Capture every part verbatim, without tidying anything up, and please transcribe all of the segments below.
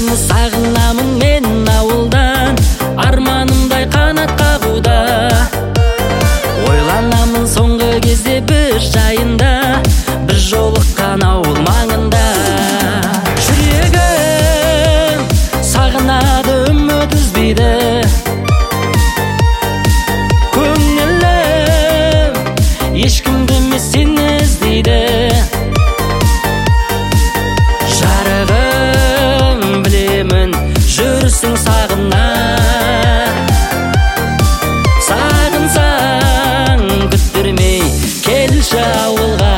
сені сағынамын мен ауылдан, арманымдай қанат қағуда. Ойланамын соңғы кезде бір жайында, бір жолыққан ауыл маңында. Жүрегім сағынады, үміт үзбейді. Көңілім ешкімді емес сені іздейді. Жарығым білемін жүрсің сағына. Сағынсаң күттірмей келші ауылға.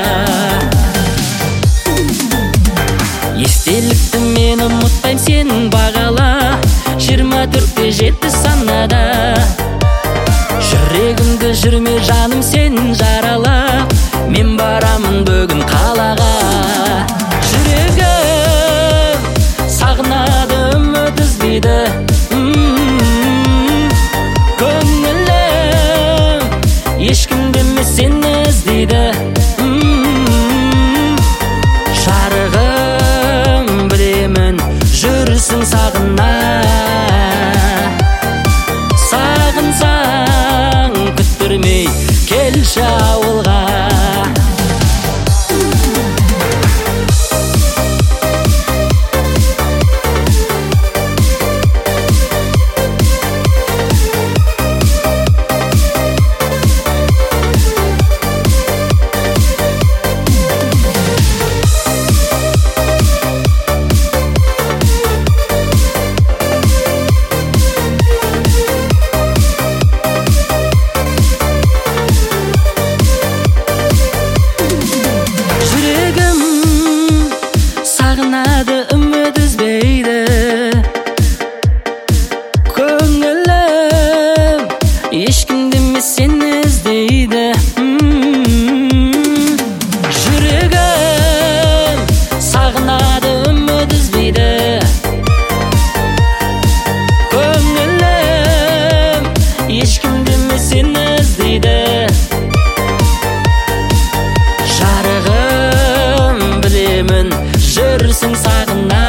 Естелікті мен ұмытпайм сен бағала, жиырма төртте жеті санада. Жүрегімді жүрме жаным сен жарала, мен барамын бүгін қалаға. Жүрегім сағынады, үміт үзбейді. Көңілім ешкімді емес сені іздейді. Жарығым білемін жүрсің сағына. Сағынсаң күттірмей келші ауылға. Сағынады, үміт үзбейді. Көңілім ешкімді емес сені іздейді. Жүрегім сағынады, үміт үзбейді. Көңілім ешкімді емес сені іздейді. Жарығым білемін жүрсің сағына.